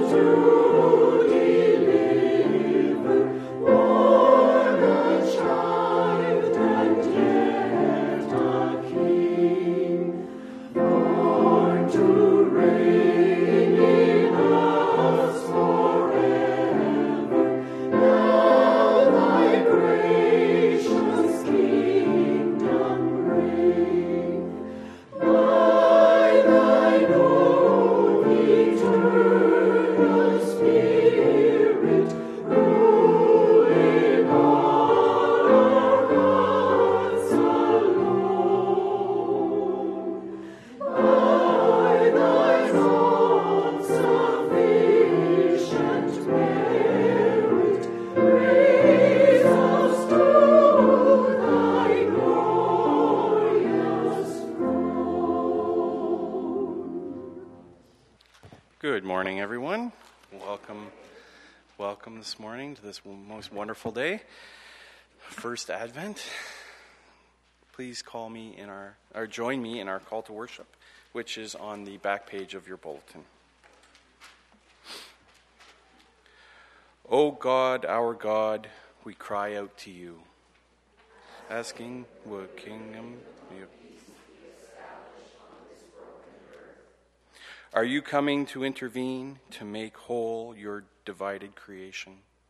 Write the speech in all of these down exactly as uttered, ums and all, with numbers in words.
Good morning, everyone. Welcome, welcome this morning to this most wonderful day, first Advent. Please call me in our, or join me in our call to worship, which is on the back page of your bulletin. O God, our God, we cry out to you, asking what kingdom you. Are you coming to intervene, to make whole your divided creation?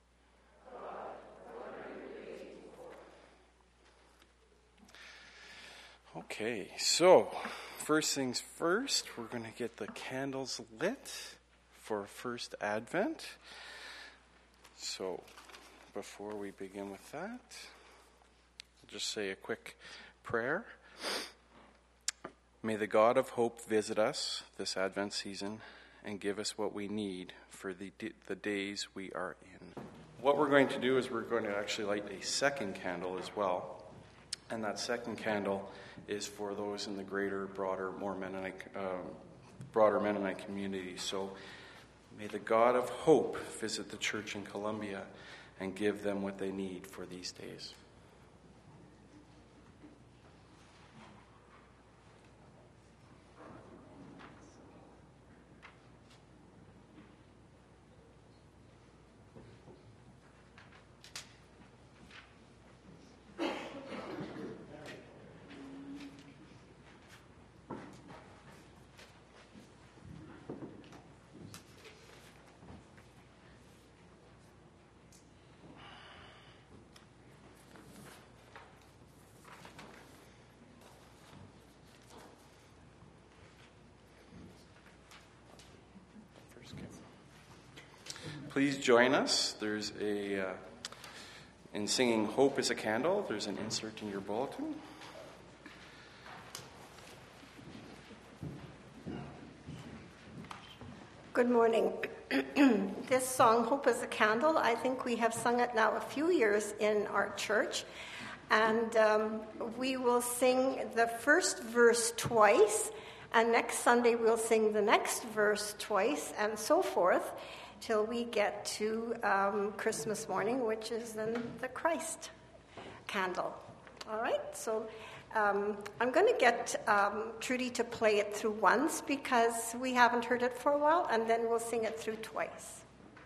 Okay, so first things first, we're going to get the candles lit for first Advent. So before we begin with that, I'll just say a quick prayer. May the God of hope visit us this Advent season and give us what we need for the the days we are in. What we're going to do is we're going to actually light a second candle as well. And that second candle is for those in the greater, broader, more Mennonite, um, broader Mennonite community. So may the God of hope visit the church in Columbia and give them what they need for these days. Please join us. There's a, uh, in singing Hope is a Candle, there's an insert in your bulletin. Good morning. This song, Hope is a Candle, I think we have sung it now a few years in our church. And um, we will sing the first verse twice, and next Sunday we'll sing the next verse twice, and so forth, till we get to um, Christmas morning, which is then the Christ candle. All right, so um, I'm going to get um, Trudy to play it through once because we haven't heard it for a while, and then we'll sing it through twice.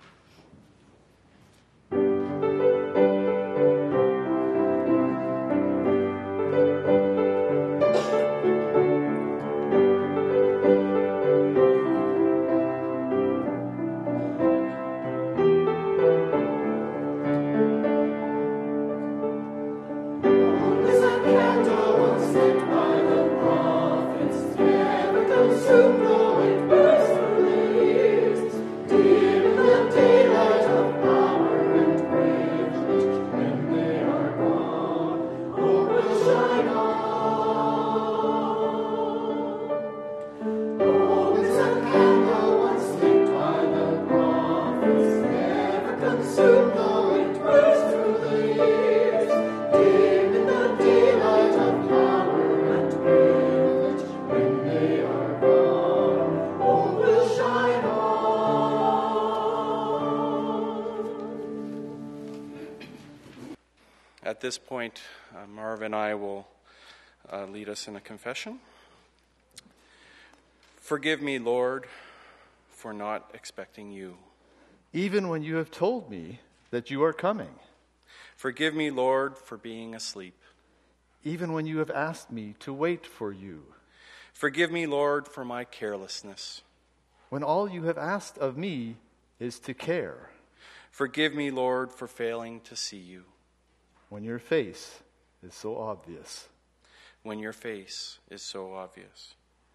At this point, uh, Marv and I will uh, lead us in a confession. Forgive me, Lord, for not expecting you. even when you have told me that you are coming. Forgive me, Lord, for being asleep. Even when you have asked me to wait for you. Forgive me, Lord, for my carelessness. When all you have asked of me is to care. Forgive me, Lord, for failing to see you. When your face is so obvious. When your face is so obvious.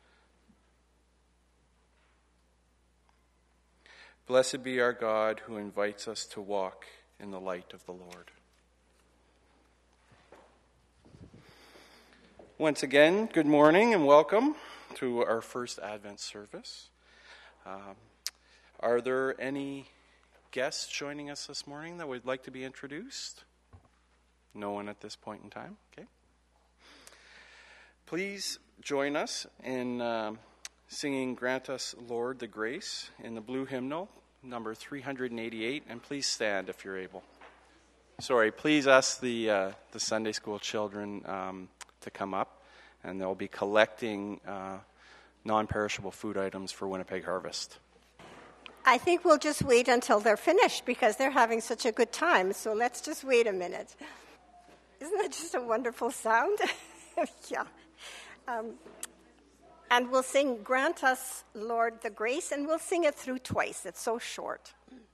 Blessed be our God who invites us to walk in the light of the Lord. Once again, good morning and welcome to our first Advent service. Um, are there any guests joining us this morning that would like to be introduced? No one at this point in time? Okay. Please join us in um, singing Grant Us, Lord, the Grace in the blue hymnal, number three eighty-eight, and please stand if you're able. Sorry, please ask the uh, the Sunday school children um, to come up, and they'll be collecting uh, non-perishable food items for Winnipeg Harvest. I think we'll just wait until they're finished because they're having such a good time, so let's just wait a minute. Isn't that just a wonderful sound? Yeah. Um, and we'll sing Grant Us, Lord, the Grace, and we'll sing it through twice. It's so short.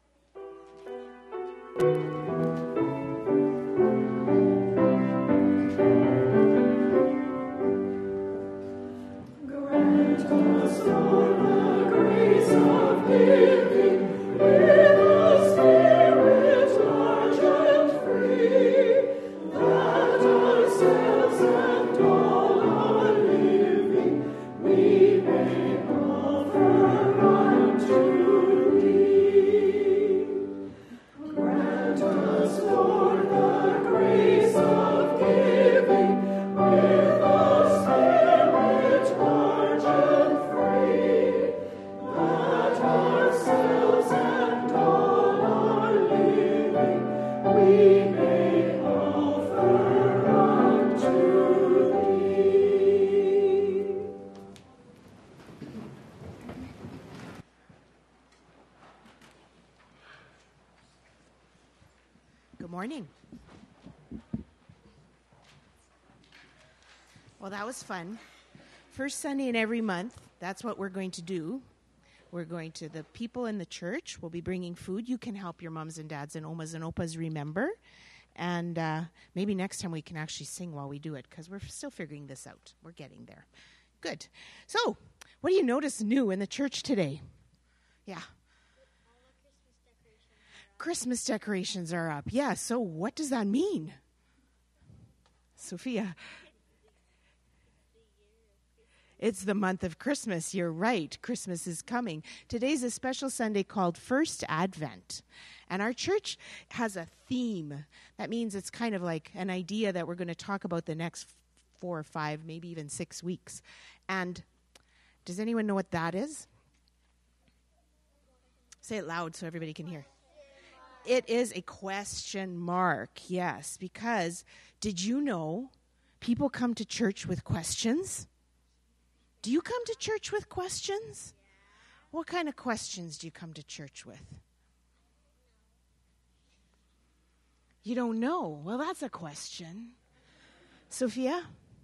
Grant us, Lord, the grace of giving, with a spirit large and free, that ourselves and all our living we may offer unto thee. Grant us, Lord, the grace of giving, with a spirit large and free, that ourselves and all our living we may offer unto thee. Good morning. Well, that was fun. First Sunday in every month, that's what we're going to do. We're going to, the people in the church will be bringing food. You can help your mums and dads and omas and opas remember. And uh, maybe next time we can actually sing while we do it, because we're still figuring this out. We're getting there. Good. So, what do you notice new in the church today? Yeah. Christmas decorations are up. Yeah, so what does that mean? Sophia. It's the month of Christmas. You're right. Christmas is coming. Today's a special Sunday called First Advent. And our church has a theme. That means it's kind of like an idea that we're going to talk about the next four or five, maybe even six weeks. And does anyone know what that is? Say it loud so everybody can hear. It is a question mark, yes, because did you know people come to church with questions? Do you come to church with questions? What kind of questions do you come to church with? You don't know. Well, that's a question. Sophia?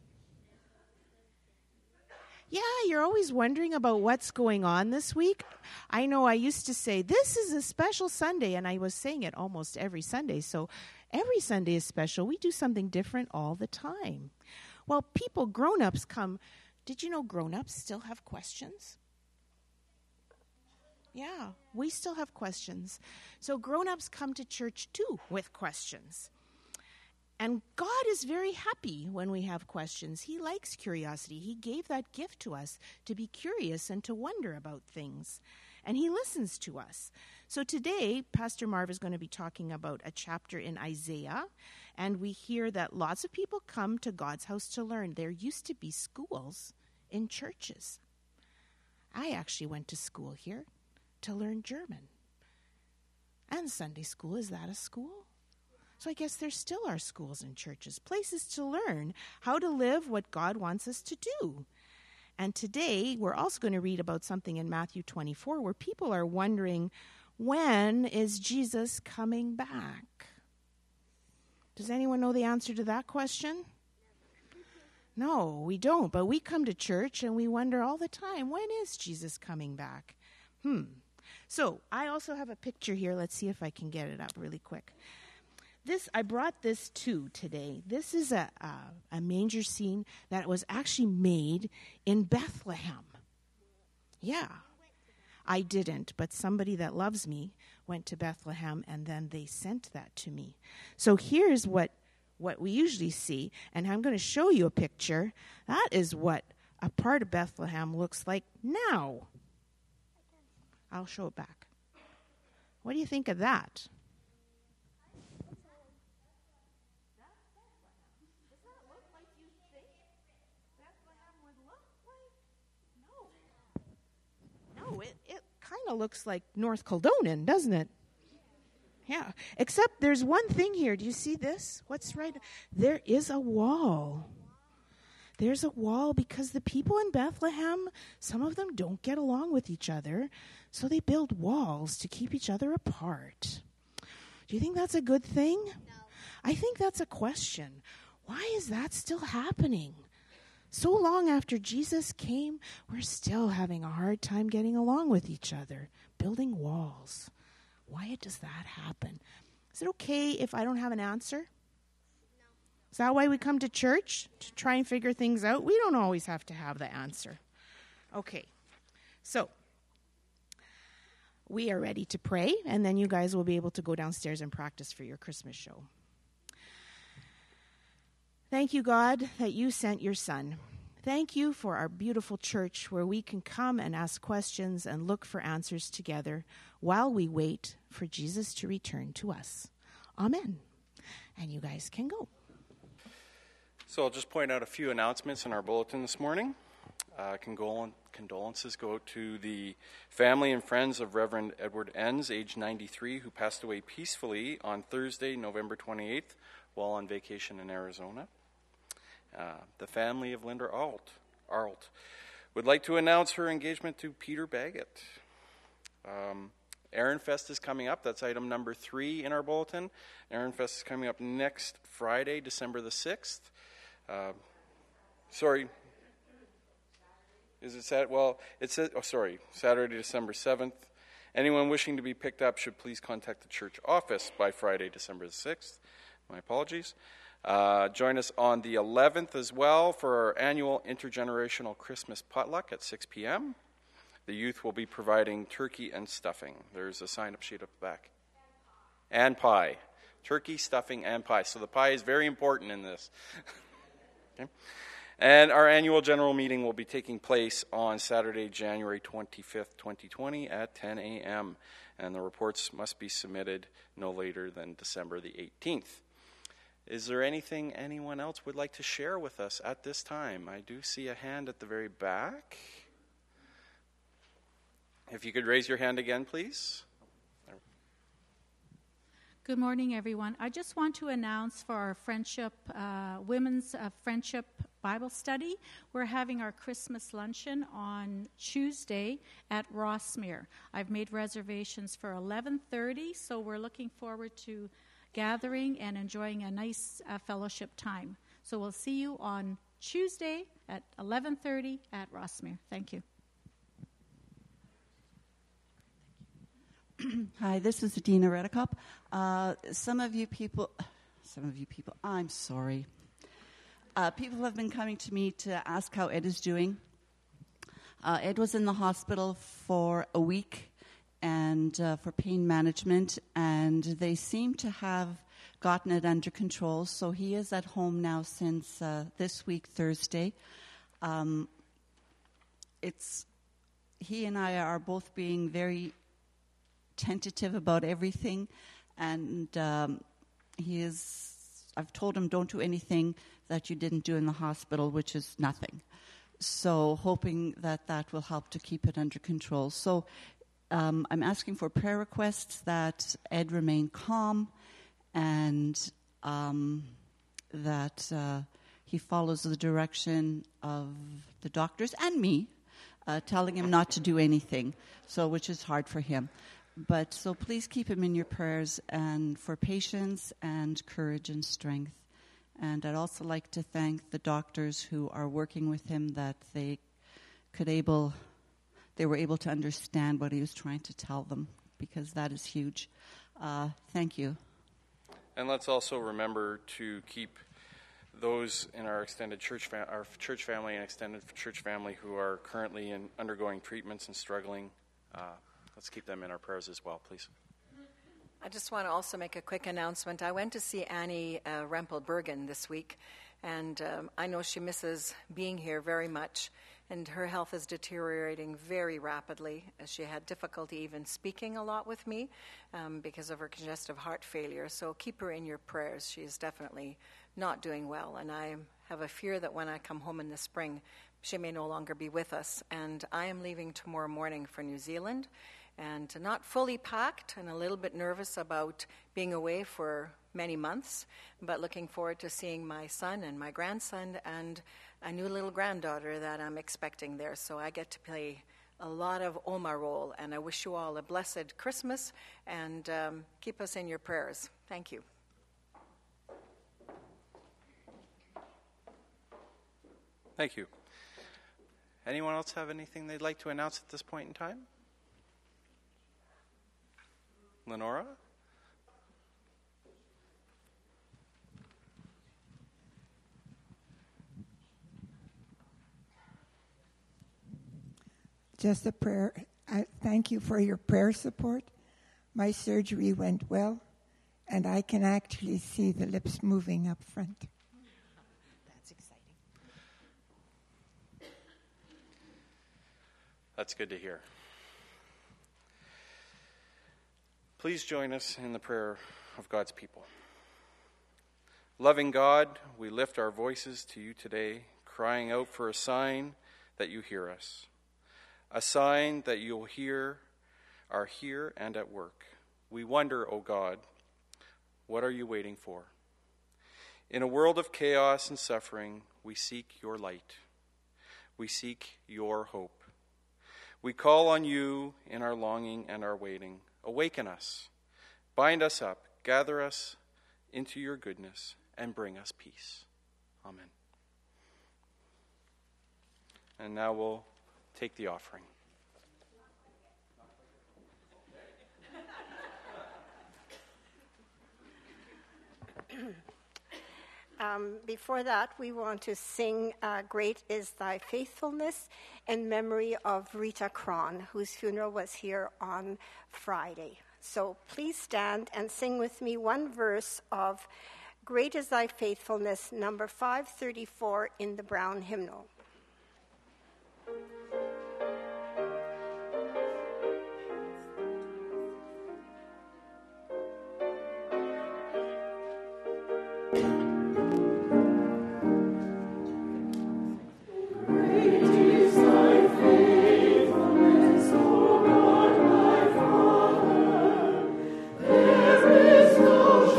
Yeah, you're always wondering about what's going on this week. I know I used to say, this is a special Sunday, and I was saying it almost every Sunday. So every Sunday is special. We do something different all the time. Well, people, grown-ups come. Did you know grown-ups still have questions? Yeah, we still have questions. So grown-ups come to church too with questions. And God is very happy when we have questions. He likes curiosity. He gave that gift to us to be curious and to wonder about things. And he listens to us. So today, Pastor Marv is going to be talking about a chapter in Isaiah. And we hear that lots of people come to God's house to learn. There used to be schools in churches. I actually went to school here to learn German. And Sunday school, is that a school? So I guess there still are schools and churches, places to learn how to live what God wants us to do. And today, we're also going to read about something in Matthew twenty-four where people are wondering, when is Jesus coming back? Does anyone know the answer to that question? No, we don't. But we come to church and we wonder all the time, when is Jesus coming back? Hmm. So I also have a picture here. Let's see if I can get it up really quick. This I brought this too today. This is a, a, a manger scene that was actually made in Bethlehem. Yeah. I didn't, but somebody that loves me went to Bethlehem, and then they sent that to me. So here's what, what we usually see, and I'm going to show you a picture. That is what a part of Bethlehem looks like now. I'll show it back. What do you think of that? No, it, it kind of looks like North Kildonan, doesn't it? Yeah, except there's one thing here. Do you see this? What's right? There is a wall. There's a wall because the people in Bethlehem, some of them don't get along with each other, so they build walls to keep each other apart. Do you think that's a good thing? No. I think that's a question. Why is that still happening? So long after Jesus came, we're still having a hard time getting along with each other, building walls. Why does that happen? Is it okay if I don't have an answer? No. Is that why we come to church? To try and figure things out? We don't always have to have the answer. Okay. So, we are ready to pray, and then you guys will be able to go downstairs and practice for your Christmas show. Thank you, God, that you sent your Son. Thank you for our beautiful church where we can come and ask questions and look for answers together while we wait for Jesus to return to us. Amen. And you guys can go. So I'll just point out a few announcements in our bulletin this morning. Uh, condol- condolences go out to the family and friends of Reverend Edward Enns, age ninety-three, who passed away peacefully on Thursday, November twenty-eighth, while on vacation in Arizona. Uh, the family of Linda Arlt, Arlt would like to announce her engagement to Peter Baggett. Um, Aaron Fest is coming up. That's item number three in our bulletin. Aaron Fest is coming up next Friday, December the sixth. Uh, sorry. Is it Saturday? Well, it says, oh, sorry, Saturday, December seventh. Anyone wishing to be picked up should please contact the church office by Friday, December the sixth. My apologies. Uh, join us on the eleventh as well for our annual intergenerational Christmas potluck at six p.m. The youth will be providing turkey and stuffing. There's a sign-up sheet up the back. And pie. And pie. Turkey, stuffing, and pie. So the pie is very important in this. Okay. And our annual general meeting will be taking place on Saturday, January twenty-fifth, twenty twenty at ten a.m. And the reports must be submitted no later than December the eighteenth. Is there anything anyone else would like to share with us at this time? I do see a hand at the very back. If you could raise your hand again, please. Good morning, everyone. I just want to announce for our friendship, uh, Women's uh, Friendship Bible Study, we're having our Christmas luncheon on Tuesday at Rossmere. I've made reservations for eleven thirty, so we're looking forward to gathering and enjoying a nice uh, fellowship time. So we'll see you on Tuesday at eleven thirty at Rossmere. Thank you. Hi, this is Dina Redekop. Uh, some of you people, some of you people, I'm sorry. Uh, people have been coming to me to ask how Ed is doing. Uh, Ed was in the hospital for a week and uh, for pain management, and they seem to have gotten it under control. So he is at home now since uh, this week, Thursday. Um, it's he and I are both being very tentative about everything, and um, he is. I've told him, don't do anything that you didn't do in the hospital, which is nothing. So hoping that that will help to keep it under control. So um, I'm asking for prayer requests that Ed remain calm and um, that uh, he follows the direction of the doctors and me, uh, telling him not to do anything, so which is hard for him. But so please keep him in your prayers, and for patience and courage and strength. And I'd also like to thank the doctors who are working with him, that they could able, they were able to understand what he was trying to tell them, because that is huge. Uh, thank you. And let's also remember to keep those in our extended church, fa- our church family and extended church family who are currently in undergoing treatments and struggling. Uh, let's keep them in our prayers as well, please. I just want to also make a quick announcement. I went to see Annie uh, Rempel-Bergen this week, and um, I know she misses being here very much, and her health is deteriorating very rapidly, as she had difficulty even speaking a lot with me um, because of her congestive heart failure. So keep her in your prayers. She is definitely not doing well, and I have a fear that when I come home in the spring, she may no longer be with us. And I am leaving tomorrow morning for New Zealand, and not fully packed and a little bit nervous about being away for many months, but looking forward to seeing my son and my grandson and a new little granddaughter that I'm expecting there. So I get to play a lot of Oma role, and I wish you all a blessed Christmas, and um, keep us in your prayers. Thank you. Thank you. Anyone else have anything they'd like to announce at this point in time? Lenora? Just a prayer. I thank you for your prayer support. My surgery went well, and I can actually see the lips moving up front. That's exciting. That's good to hear. Please join us in the prayer of God's people. Loving God, we lift our voices to you today, crying out for a sign that you hear us. A sign that you'll hear, are here and at work. We wonder, O God, what are you waiting for? In a world of chaos and suffering, we seek your light. We seek your hope. We call on you in our longing and our waiting. Awaken us, bind us up, gather us into your goodness, and bring us peace. Amen. And now we'll take the offering. Um, before that, we want to sing uh, Great is Thy Faithfulness in memory of Rita Cron, whose funeral was here on Friday. So please stand and sing with me one verse of Great is Thy Faithfulness, number five thirty-four in the Brown Hymnal.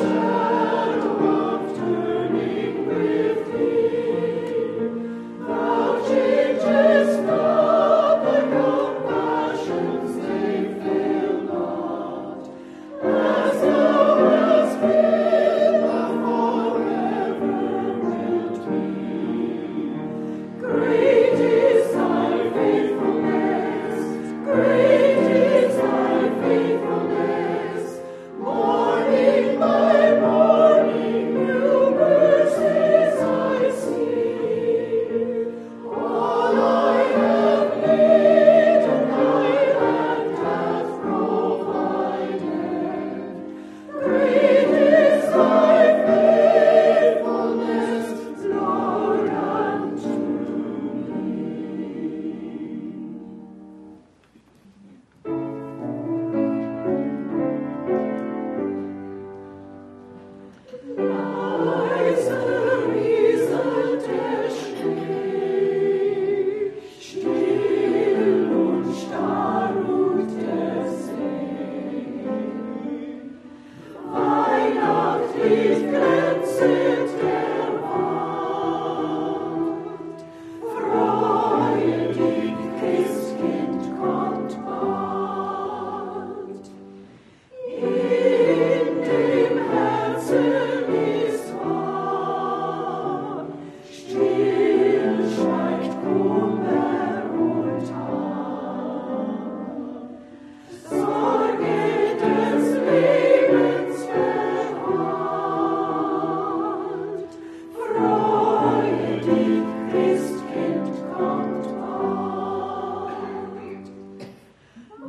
There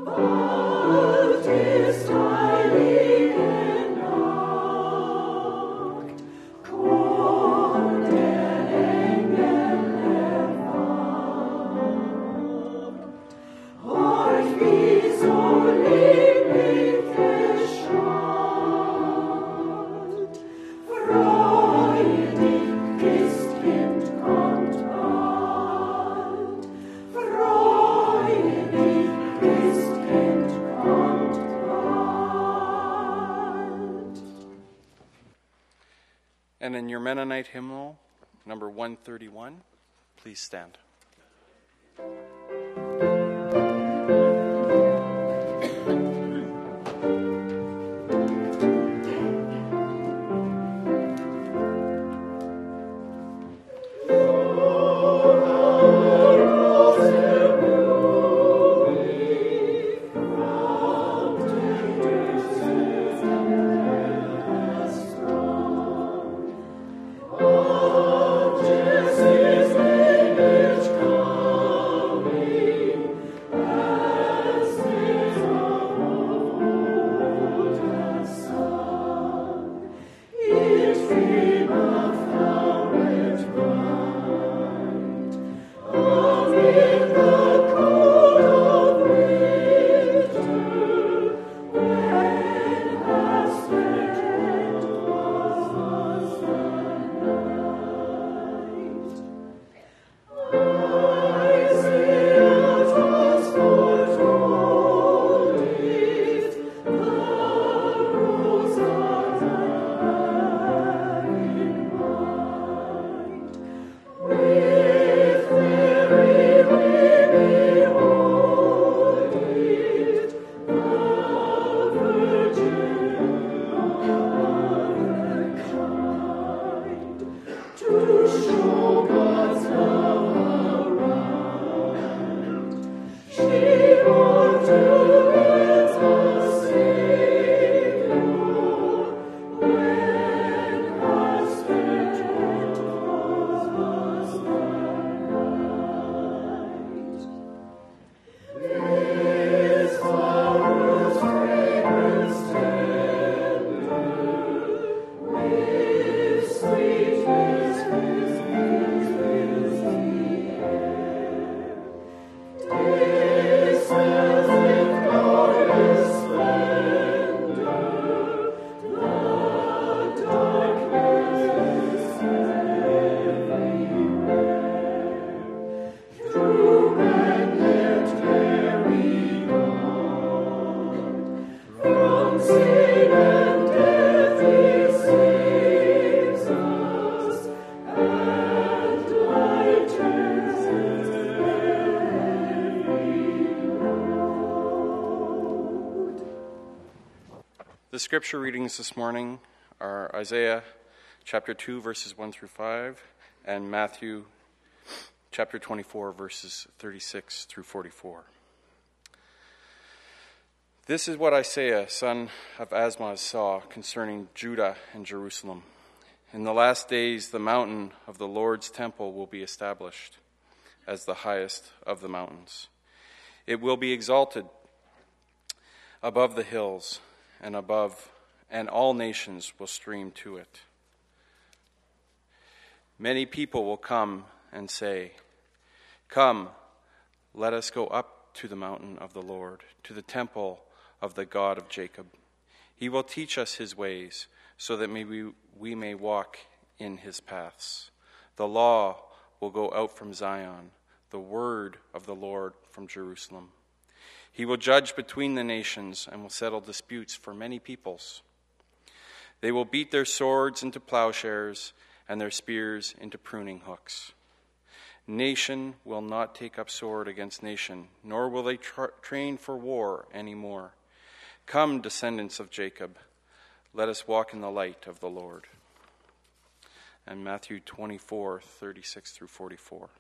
Bald ist Heiligen Nacht, Chor der Engel erwacht. Horch, wie so lieblich geschaut, freudig Christkind kommt bald, freudig Christkind kommt bald. And in your Mennonite hymnal, number one thirty-one, please stand. The scripture readings this morning are Isaiah chapter two, verses one through five, and Matthew chapter twenty-four, verses thirty-six through forty-four. This is what Isaiah, son of Amoz, saw concerning Judah and Jerusalem. In the last days, the mountain of the Lord's temple will be established as the highest of the mountains. It will be exalted above the hills, and above, and all nations will stream to it. Many people will come and say, "Come, let us go up to the mountain of the Lord, to the temple of the God of Jacob. He will teach us his ways, so that maybe we may walk in his paths. The law will go out from Zion, the word of the Lord from Jerusalem. He will judge between the nations and will settle disputes for many peoples. They will beat their swords into plowshares and their spears into pruning hooks. Nation will not take up sword against nation, nor will they tra- train for war anymore. Come, descendants of Jacob, let us walk in the light of the Lord." And Matthew twenty-four, thirty-six through forty-four.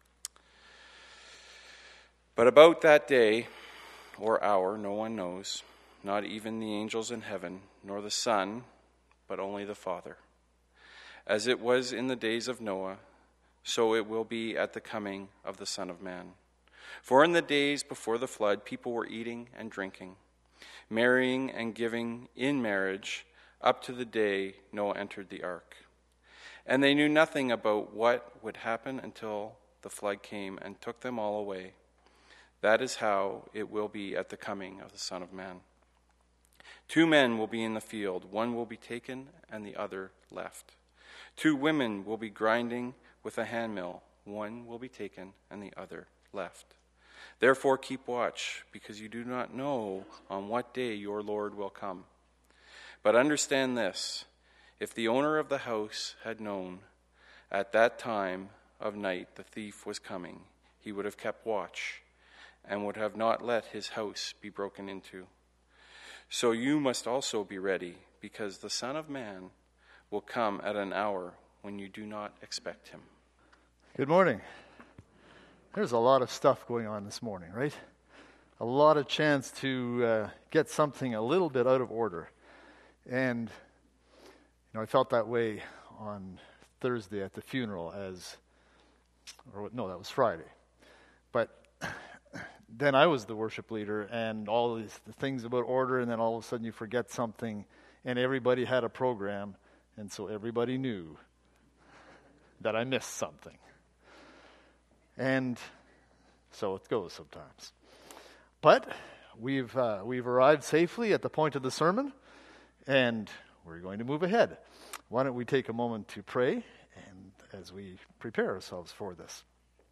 But about that day or hour no one knows, not even the angels in heaven, nor the Son, but only the Father. As it was in the days of Noah, so it will be at the coming of the Son of Man. For in the days before the flood, people were eating and drinking, marrying and giving in marriage, up to the day Noah entered the ark. And they knew nothing about what would happen until the flood came and took them all away. That is how it will be at the coming of the Son of Man. Two men will be in the field, one will be taken and the other left. Two women will be grinding with a handmill, one will be taken and the other left. Therefore keep watch, because you do not know on what day your Lord will come. But understand this, if the owner of the house had known at that time of night the thief was coming, he would have kept watch and would have not let his house be broken into. So you must also be ready, because the Son of Man will come at an hour when you do not expect him. Good morning. There's a lot of stuff going on this morning, right? A lot of chance to uh, get something a little bit out of order. And, you know, I felt that way on Thursday at the funeral as, or no, that was Friday. But then I was the worship leader, and all these the things about order, and then all of a sudden you forget something, and everybody had a program, and so everybody knew that I missed something. And so it goes sometimes. But we've uh, we've arrived safely at the point of the sermon, and we're going to move ahead. Why don't we take a moment to pray, and as we prepare ourselves for this.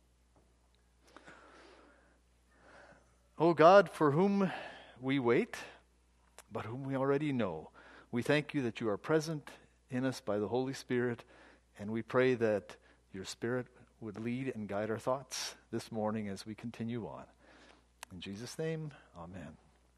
O God, for whom we wait, but whom we already know, we thank you that you are present in us by the Holy Spirit, and we pray that your Spirit would lead and guide our thoughts this morning as we continue on. In Jesus' name, amen.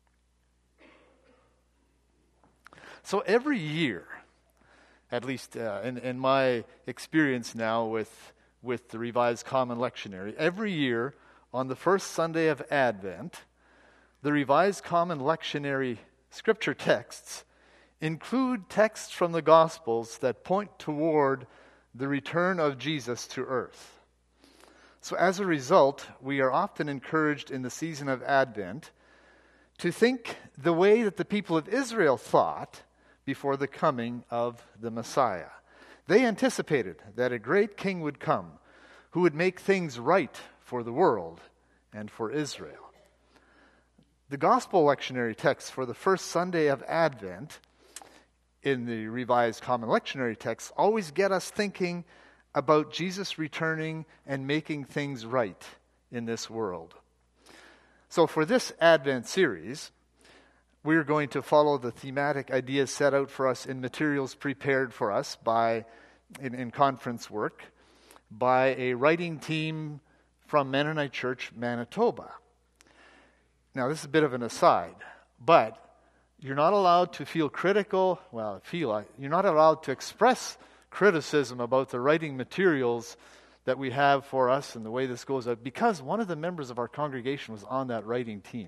So every year, at least uh, in, in my experience now with, with the Revised Common Lectionary, every year on the first Sunday of Advent, the Revised Common Lectionary scripture texts include texts from the Gospels that point toward the return of Jesus to earth. So as a result, we are often encouraged in the season of Advent to think the way that the people of Israel thought before the coming of the Messiah. They anticipated that a great king would come who would make things right for the world and for Israel. The Gospel lectionary texts for the first Sunday of Advent in the Revised Common Lectionary texts always get us thinking about Jesus returning and making things right in this world. So for this Advent series, we're going to follow the thematic ideas set out for us in materials prepared for us by in, in conference work by a writing team from Mennonite Church, Manitoba. Now, this is a bit of an aside, but you're not allowed to feel critical, well, feel like, you're not allowed to express criticism about the writing materials that we have for us and the way this goes out, because one of the members of our congregation was on that writing team.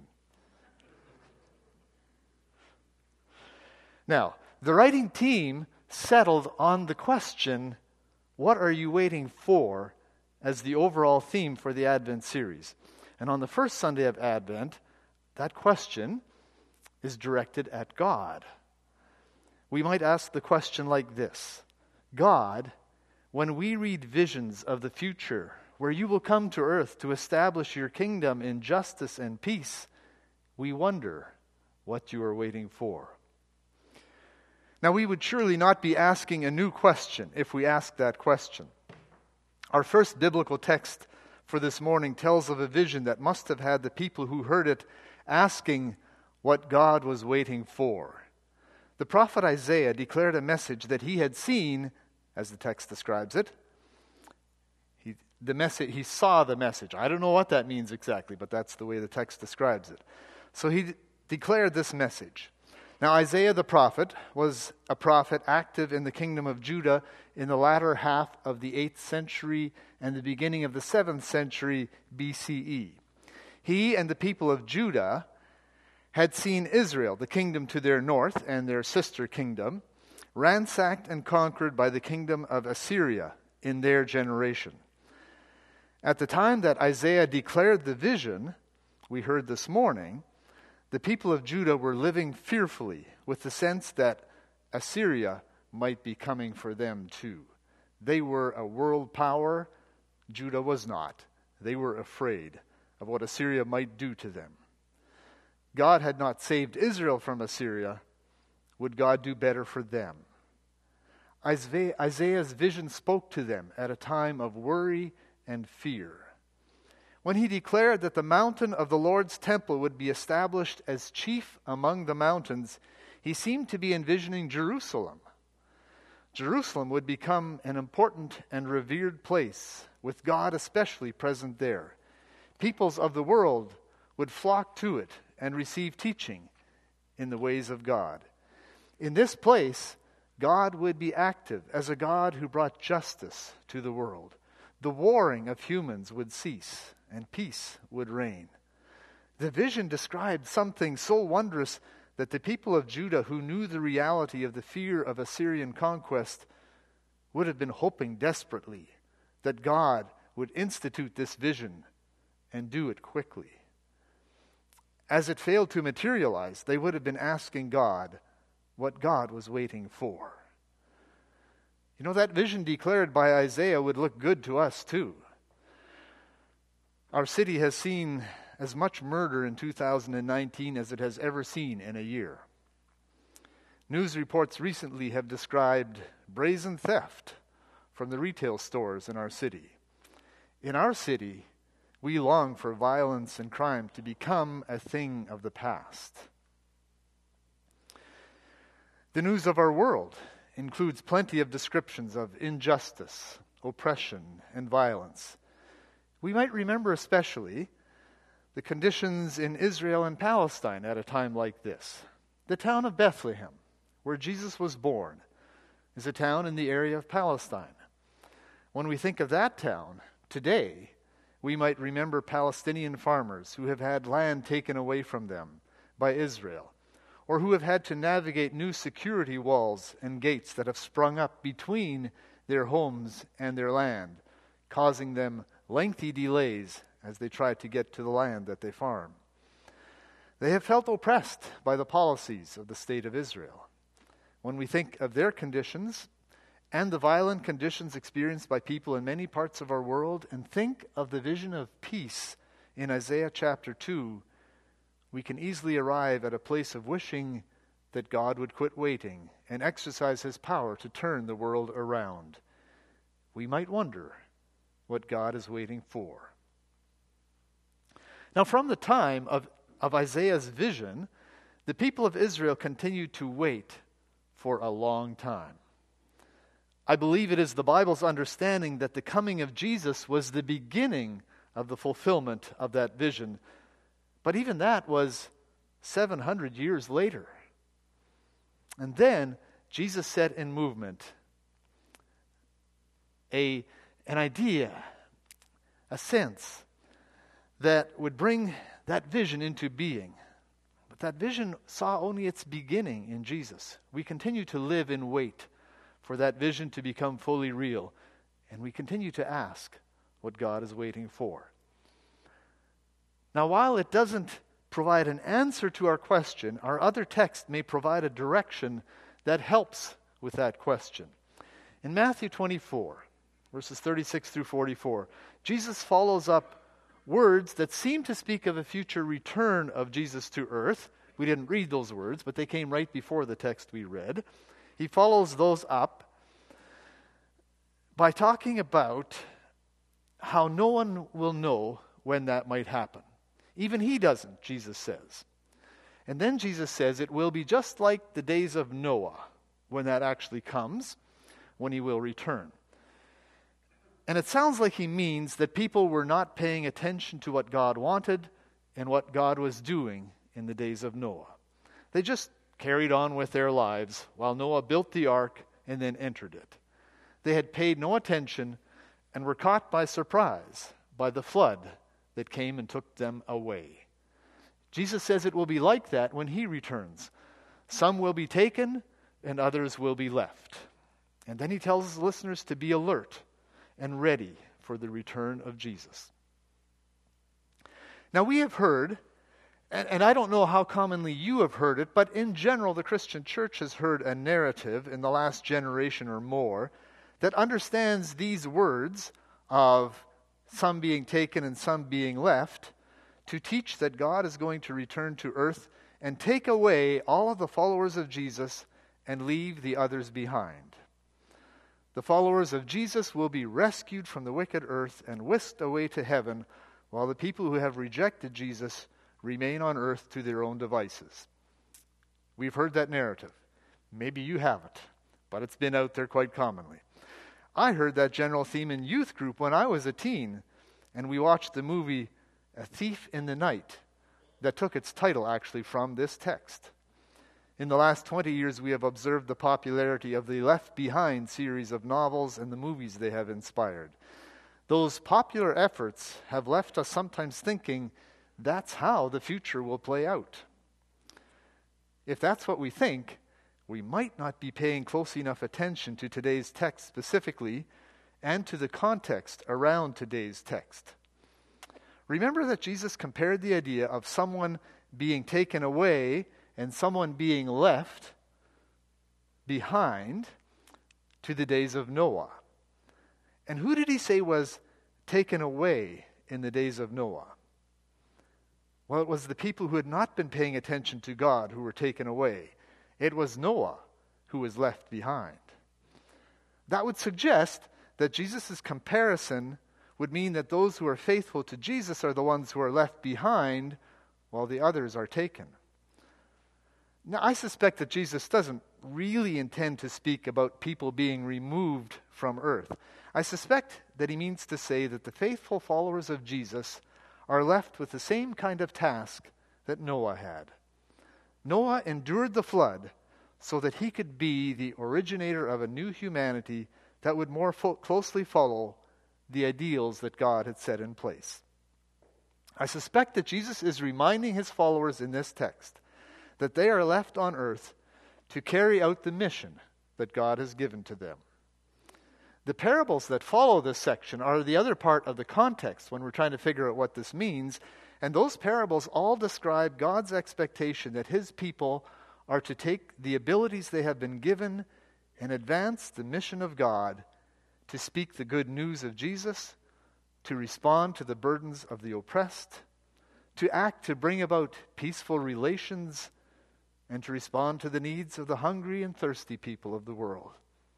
Now, the writing team settled on the question, what are you waiting for, as the overall theme for the Advent series. And on the first Sunday of Advent, that question is directed at God. We might ask the question like this: God, when we read visions of the future, where you will come to earth to establish your kingdom in justice and peace, we wonder what you are waiting for. Now, we would surely not be asking a new question if we asked that question. Our first biblical text for this morning tells of a vision that must have had the people who heard it asking what God was waiting for. The prophet Isaiah declared a message that he had seen, as the text describes it. He, the message, he saw the message. I don't know what that means exactly, but that's the way the text describes it. So he de- declared this message. Now, Isaiah the prophet was a prophet active in the kingdom of Judah in the latter half of the eighth century and the beginning of the seventh century B C E. He and the people of Judah had seen Israel, the kingdom to their north and their sister kingdom, ransacked and conquered by the kingdom of Assyria in their generation. At the time that Isaiah declared the vision we heard this morning, the people of Judah were living fearfully with the sense that Assyria might be coming for them too. They were a world power. Judah was not. They were afraid of what Assyria might do to them. God had not saved Israel from Assyria. Would God do better for them? Isaiah's vision spoke to them at a time of worry and fear. When he declared that the mountain of the Lord's temple would be established as chief among the mountains, he seemed to be envisioning Jerusalem. Jerusalem would become an important and revered place, with God especially present there. Peoples of the world would flock to it and receive teaching in the ways of God. In this place, God would be active as a God who brought justice to the world. The warring of humans would cease and peace would reign. The vision described something so wondrous that the people of Judah, who knew the reality of the fear of Assyrian conquest, would have been hoping desperately that God would institute this vision and do it quickly. As it failed to materialize, they would have been asking God what God was waiting for. You know, that vision declared by Isaiah would look good to us too. Our city has seen as much murder in two thousand nineteen as it has ever seen in a year. News reports recently have described brazen theft from the retail stores in our city. In our city, we long for violence and crime to become a thing of the past. The news of our world includes plenty of descriptions of injustice, oppression, and violence. We might remember especially the conditions in Israel and Palestine at a time like this. The town of Bethlehem, where Jesus was born, is a town in the area of Palestine. When we think of that town today, we might remember Palestinian farmers who have had land taken away from them by Israel, or who have had to navigate new security walls and gates that have sprung up between their homes and their land, causing them lengthy delays as they try to get to the land that they farm. They have felt oppressed by the policies of the state of Israel. When we think of their conditions and the violent conditions experienced by people in many parts of our world, and think of the vision of peace in Isaiah chapter two, we can easily arrive at a place of wishing that God would quit waiting and exercise his power to turn the world around. We might wonder what God is waiting for. Now, from the time of, of Isaiah's vision, the people of Israel continued to wait for a long time. I believe it is the Bible's understanding that the coming of Jesus was the beginning of the fulfillment of that vision. But even that was seven hundred years later. And then Jesus set in movement a, an idea, a sense that would bring that vision into being. But that vision saw only its beginning in Jesus. We continue to live in wait for that vision to become fully real. And we continue to ask what God is waiting for. Now, while it doesn't provide an answer to our question, our other text may provide a direction that helps with that question. In Matthew twenty-four, verses thirty-six through forty-four, Jesus follows up words that seem to speak of a future return of Jesus to earth. We didn't read those words, but they came right before the text we read. He follows those up by talking about how no one will know when that might happen. Even he doesn't, Jesus says. And then Jesus says it will be just like the days of Noah, when that actually comes, when he will return. And it sounds like he means that people were not paying attention to what God wanted and what God was doing in the days of Noah. They just carried on with their lives while Noah built the ark and then entered it. They had paid no attention and were caught by surprise by the flood that came and took them away. Jesus says it will be like that when he returns. Some will be taken and others will be left. And then he tells his listeners to be alert and ready for the return of Jesus. Now we have heard, and, and I don't know how commonly you have heard it, but in general the Christian church has heard a narrative in the last generation or more that understands these words of some being taken and some being left to teach that God is going to return to earth and take away all of the followers of Jesus and leave the others behind. The followers of Jesus will be rescued from the wicked earth and whisked away to heaven, while the people who have rejected Jesus remain on earth to their own devices. We've heard that narrative. Maybe you haven't, but it's been out there quite commonly. I heard that general theme in youth group when I was a teen, and we watched the movie A Thief in the Night that took its title actually from this text. In the last twenty years, we have observed the popularity of the Left Behind series of novels and the movies they have inspired. Those popular efforts have left us sometimes thinking that's how the future will play out. If that's what we think, we might not be paying close enough attention to today's text specifically and to the context around today's text. Remember that Jesus compared the idea of someone being taken away and someone being left behind to the days of Noah. And who did he say was taken away in the days of Noah? Well, it was the people who had not been paying attention to God who were taken away. It was Noah who was left behind. That would suggest that Jesus' comparison would mean that those who are faithful to Jesus are the ones who are left behind while the others are taken. Now, I suspect that Jesus doesn't really intend to speak about people being removed from earth. I suspect that he means to say that the faithful followers of Jesus are left with the same kind of task that Noah had. Noah endured the flood so that he could be the originator of a new humanity that would more fo- closely follow the ideals that God had set in place. I suspect that Jesus is reminding his followers in this text that they are left on earth to carry out the mission that God has given to them. The parables that follow this section are the other part of the context when we're trying to figure out what this means, and those parables all describe God's expectation that his people are to take the abilities they have been given and advance the mission of God to speak the good news of Jesus, to respond to the burdens of the oppressed, to act to bring about peaceful relations, and to respond to the needs of the hungry and thirsty people of the world.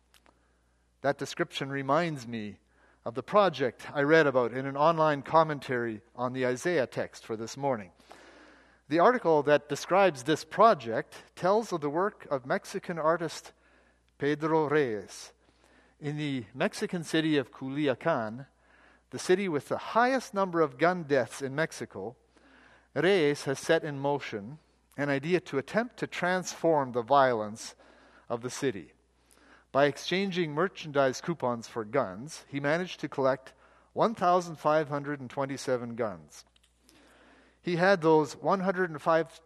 That description reminds me of the project I read about in an online commentary on the Isaiah text for this morning. The article that describes this project tells of the work of Mexican artist Pedro Reyes. In the Mexican city of Culiacan, the city with the highest number of gun deaths in Mexico, Reyes has set in motion an idea to attempt to transform the violence of the city. By exchanging merchandise coupons for guns, he managed to collect one thousand five hundred twenty-seven guns. He had those one thousand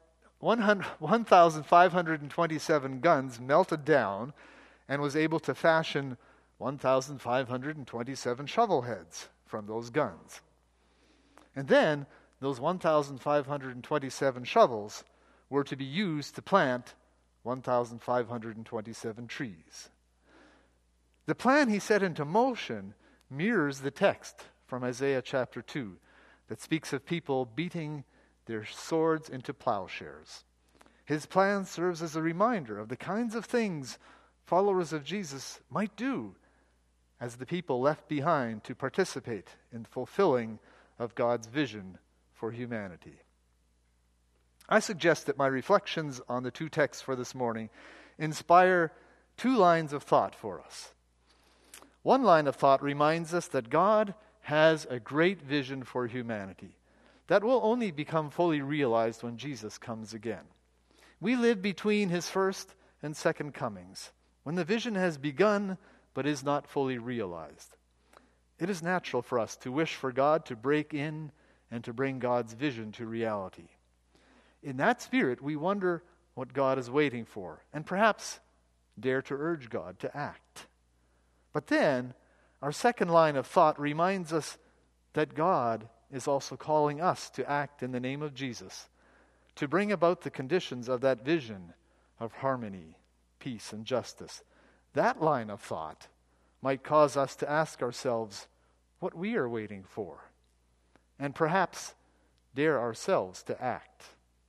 five hundred twenty-seven guns melted down and was able to fashion one thousand five hundred twenty-seven shovel heads from those guns. And then those one thousand five hundred twenty-seven shovels were to be used to plant one thousand five hundred twenty-seven trees. The plan he set into motion mirrors the text from Isaiah chapter two that speaks of people beating their swords into plowshares. His plan serves as a reminder of the kinds of things followers of Jesus might do as the people left behind to participate in fulfilling of God's vision for humanity. I suggest that my reflections on the two texts for this morning inspire two lines of thought for us. One line of thought reminds us that God has a great vision for humanity that will only become fully realized when Jesus comes again. We live between his first and second comings, when the vision has begun but is not fully realized. It is natural for us to wish for God to break in and to bring God's vision to reality. In that spirit, we wonder what God is waiting for, and perhaps dare to urge God to act. But then, our second line of thought reminds us that God is also calling us to act in the name of Jesus, to bring about the conditions of that vision of harmony, peace, and justice. That line of thought might cause us to ask ourselves what we are waiting for, and perhaps dare ourselves to act.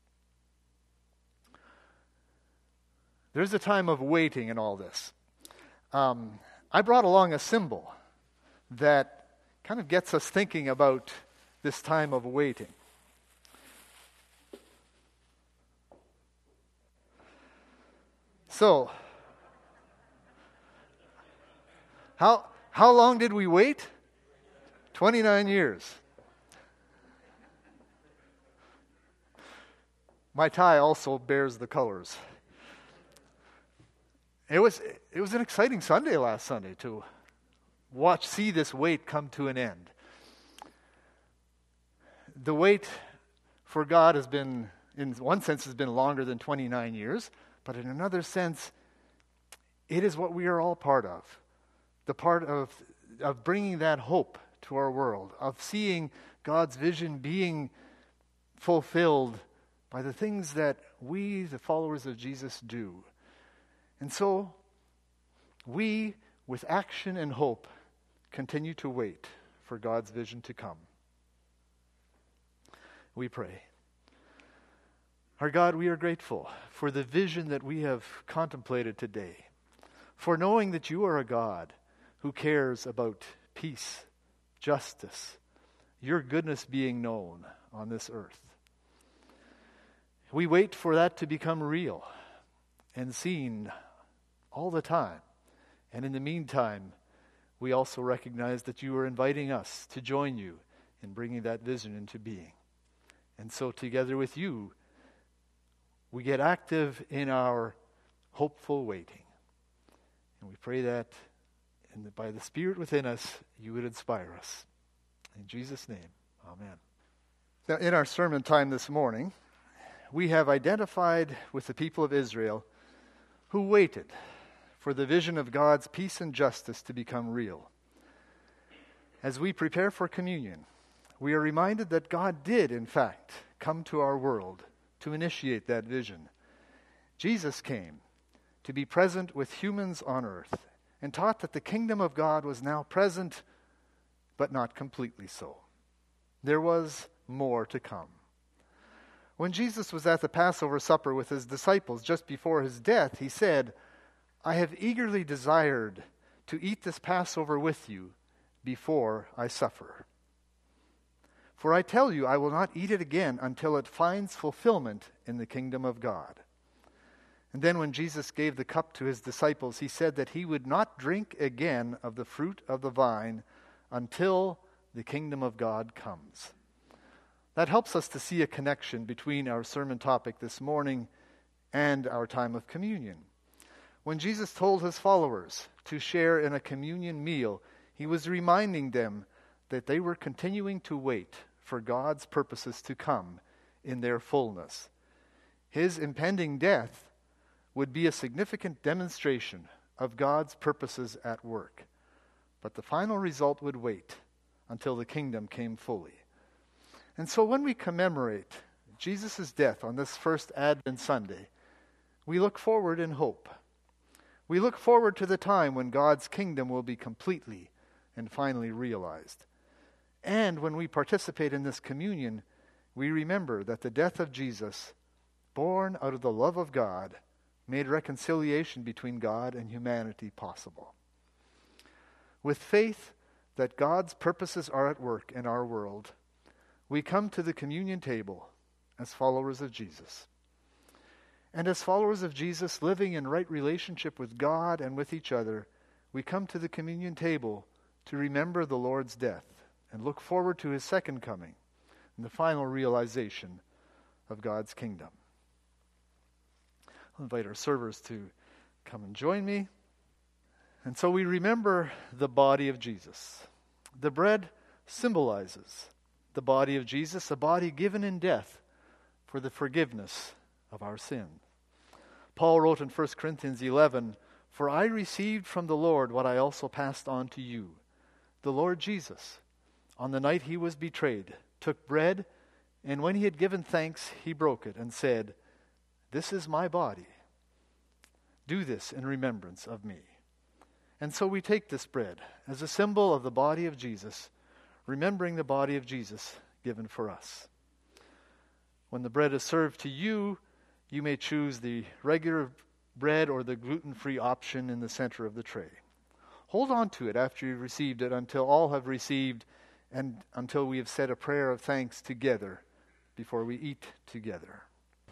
There's a time of waiting in all this. Um, I brought along a symbol that kind of gets us thinking about this time of waiting. So, how how long did we wait? twenty-nine years. My tie also bears the colors. It was it was an exciting Sunday last Sunday to watch, see this wait come to an end. The wait for God has been, in one sense, has been longer than twenty-nine years, but in another sense, it is what we are all part of. The part of, of bringing that hope to our world, of seeing God's vision being fulfilled by the things that we, the followers of Jesus, do. And so, we, with action and hope, continue to wait for God's vision to come. We pray. Our God, we are grateful for the vision that we have contemplated today, for knowing that you are a God who cares about peace, justice, your goodness being known on this earth. We wait for that to become real and seen all the time. And in the meantime, we also recognize that you are inviting us to join you in bringing that vision into being. And so together with you, we get active in our hopeful waiting. And we pray that and that by the Spirit within us, you would inspire us. In Jesus' name, amen. Now, in our sermon time this morning, we have identified with the people of Israel who waited for the vision of God's peace and justice to become real. As we prepare for communion, we are reminded that God did, in fact, come to our world to initiate that vision. Jesus came to be present with humans on earth and taught that the kingdom of God was now present, but not completely so. There was more to come. When Jesus was at the Passover supper with his disciples just before his death, he said, "I have eagerly desired to eat this Passover with you before I suffer. For I tell you, I will not eat it again until it finds fulfillment in the kingdom of God." And then when Jesus gave the cup to his disciples, he said that he would not drink again of the fruit of the vine until the kingdom of God comes. That helps us to see a connection between our sermon topic this morning and our time of communion. When Jesus told his followers to share in a communion meal, he was reminding them that they were continuing to wait for God's purposes to come in their fullness. His impending death would be a significant demonstration of God's purposes at work, but the final result would wait until the kingdom came fully. And so when we commemorate Jesus' death on this first Advent Sunday, we look forward in hope. We look forward to the time when God's kingdom will be completely and finally realized. And when we participate in this communion, we remember that the death of Jesus, born out of the love of God, made reconciliation between God and humanity possible. With faith that God's purposes are at work in our world, we come to the communion table as followers of Jesus. And as followers of Jesus living in right relationship with God and with each other, we come to the communion table to remember the Lord's death and look forward to his second coming and the final realization of God's kingdom. I'll invite our servers to come and join me. And so we remember the body of Jesus. The bread symbolizes the body of Jesus, a body given in death for the forgiveness of our sin. Paul wrote in First Corinthians eleven, "For I received from the Lord what I also passed on to you, the Lord Jesus, on the night he was betrayed, took bread, and when he had given thanks, he broke it and said, "This is my body. Do this in remembrance of me." And so we take this bread as a symbol of the body of Jesus, remembering the body of Jesus given for us. When the bread is served to you, you may choose the regular bread or the gluten-free option in the center of the tray. Hold on to it after you've received it until all have received and until we have said a prayer of thanks together before we eat together.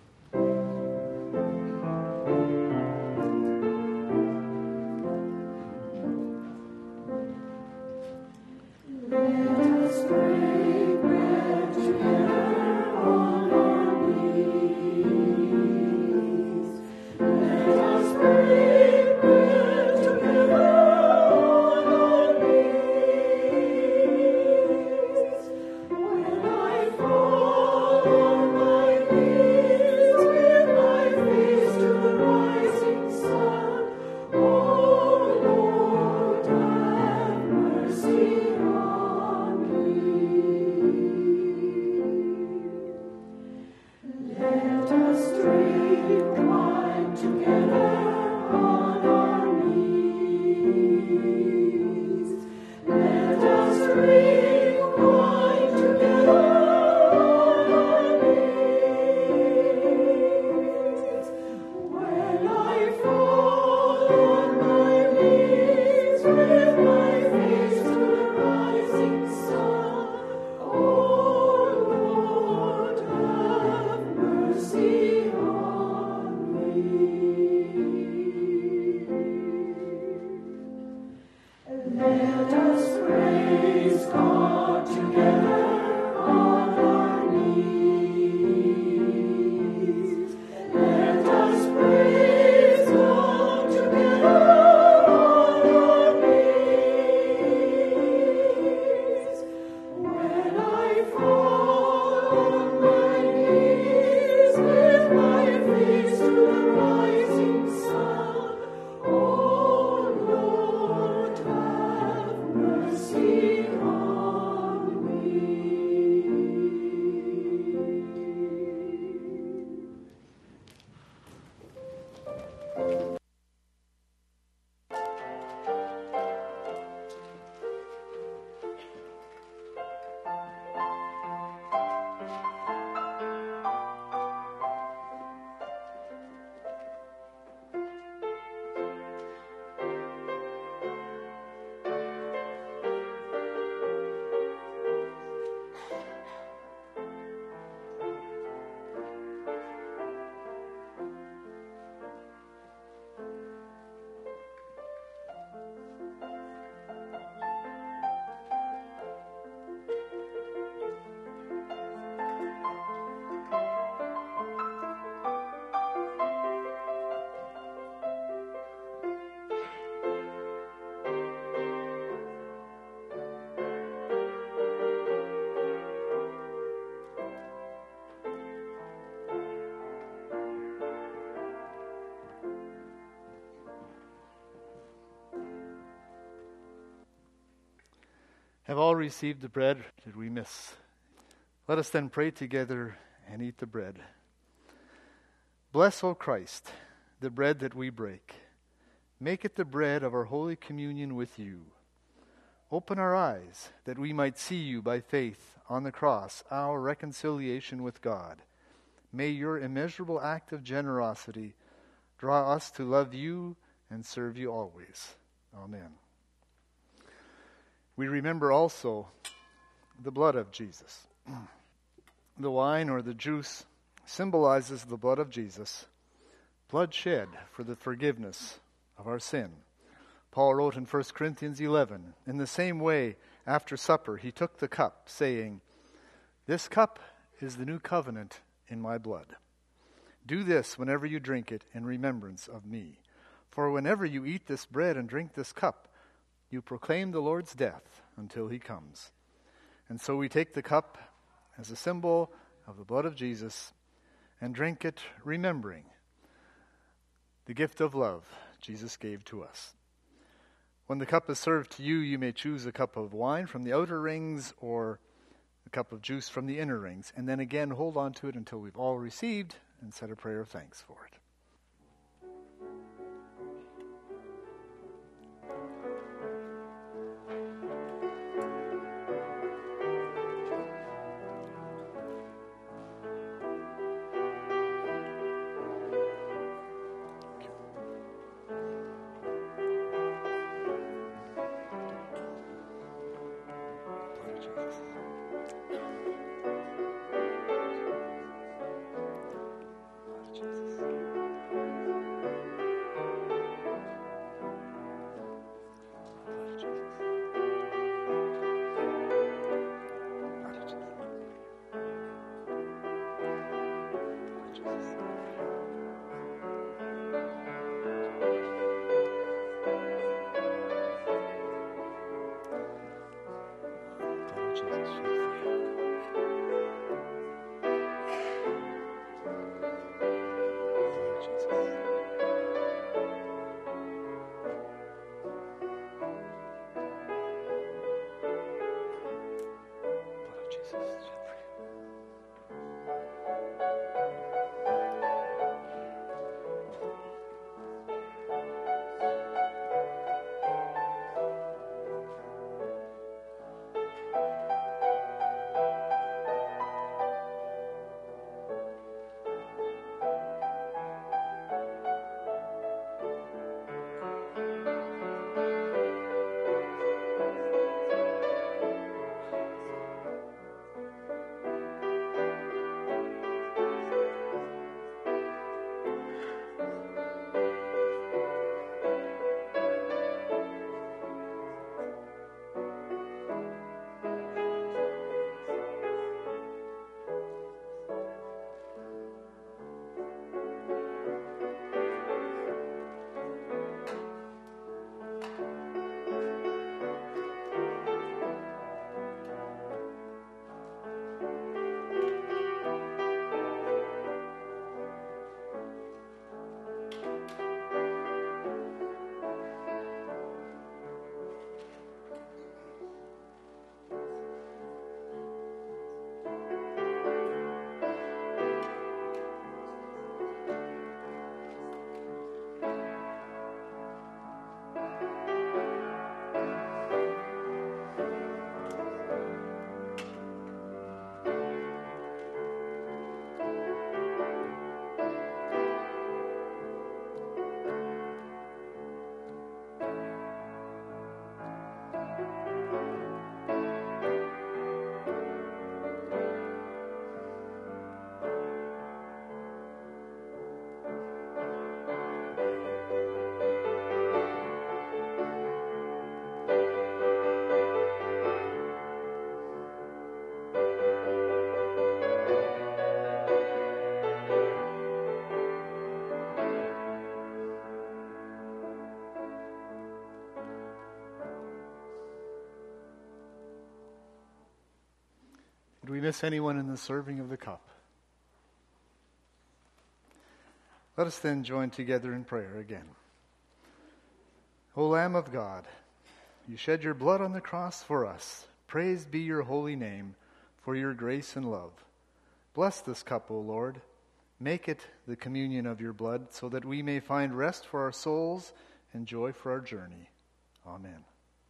Have all received the bread? Did we miss? Let us then pray together and eat the bread. Bless, O Christ, the bread that we break. Make it the bread of our holy communion with you. Open our eyes that we might see you by faith on the cross, our reconciliation with God. May your immeasurable act of generosity draw us to love you and serve you always. Amen. We remember also the blood of Jesus. The wine or the juice symbolizes the blood of Jesus, blood shed for the forgiveness of our sin. Paul wrote in First Corinthians eleven, in the same way, after supper, he took the cup, saying, "This cup is the new covenant in my blood. Do this whenever you drink it in remembrance of me. For whenever you eat this bread and drink this cup, you proclaim the Lord's death until he comes." And so we take the cup as a symbol of the blood of Jesus and drink it remembering the gift of love Jesus gave to us. When the cup is served to you, you may choose a cup of wine from the outer rings or a cup of juice from the inner rings, and then again hold on to it until we've all received and said a prayer of thanks for it. Did we miss anyone in the serving of the cup? Let us then join together in prayer again. O Lamb of God, you shed your blood on the cross for us. Praised be your holy name for your grace and love. Bless this cup, O Lord. Make it the communion of your blood so that we may find rest for our souls and joy for our journey. Amen.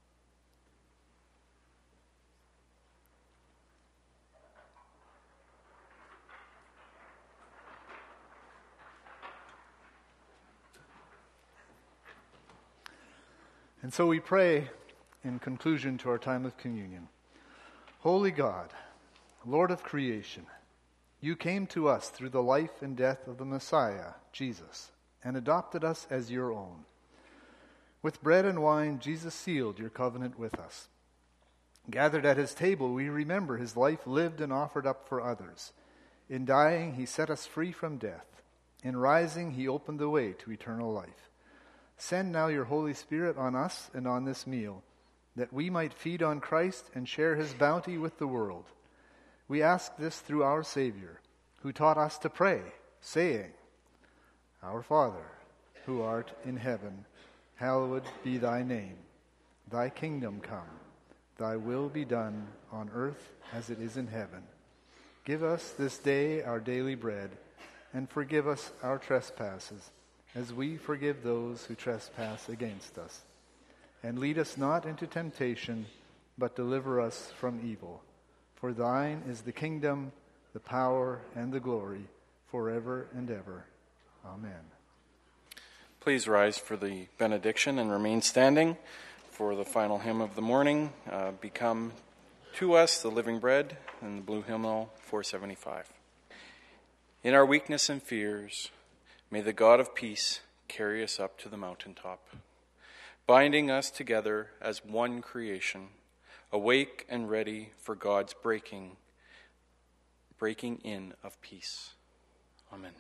And so we pray in conclusion to our time of communion. Holy God, Lord of creation, you came to us through the life and death of the Messiah, Jesus, and adopted us as your own. With bread and wine, Jesus sealed your covenant with us. Gathered at his table, we remember his life lived and offered up for others. In dying, he set us free from death. In rising, he opened the way to eternal life. Send now your Holy Spirit on us and on this meal, that we might feed on Christ and share his bounty with the world. We ask this through our Savior, who taught us to pray, saying, Our Father, who art in heaven, hallowed be thy name. Thy kingdom come, thy will be done on earth as it is in heaven. Give us this day our daily bread, and forgive us our trespasses, as we forgive those who trespass against us. And lead us not into temptation, but deliver us from evil. For thine is the kingdom, the power, and the glory, forever and ever. Amen. Please rise for the benediction and remain standing for the final hymn of the morning, uh, Become to Us the Living Bread, in the Blue Hymnal four seventy-five. In our weakness and fears, may the God of peace carry us up to the mountaintop, binding us together as one creation, awake and ready for God's breaking, breaking in of peace. Amen.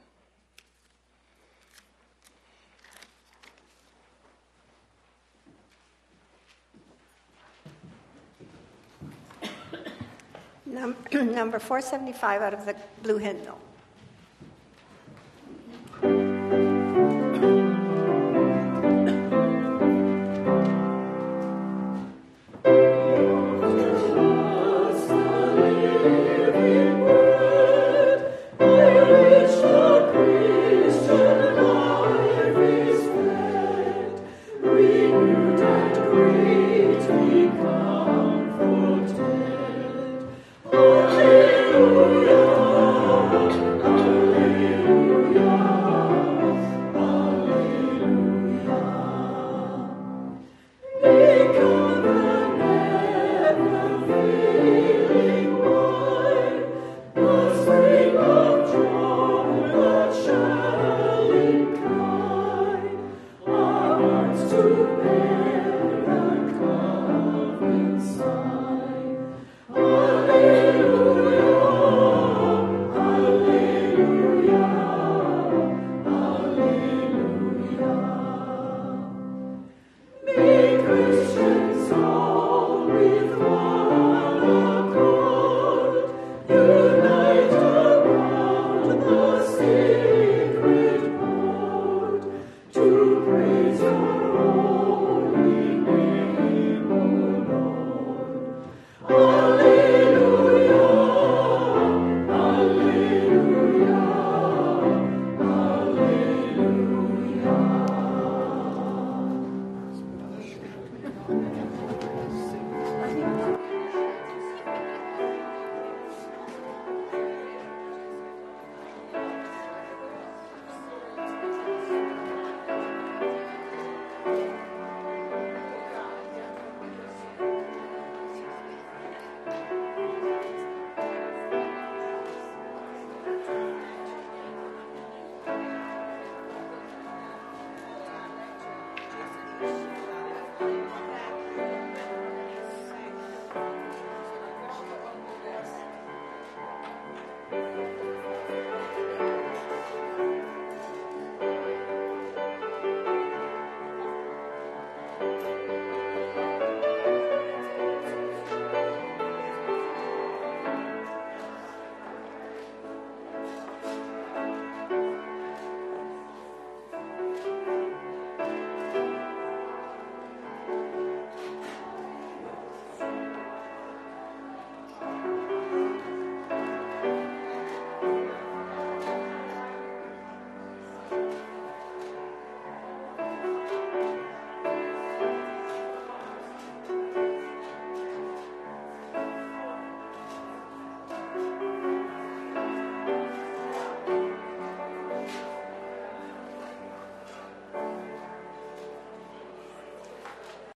Num- Number four seventy-five out of the Blue Hymnal.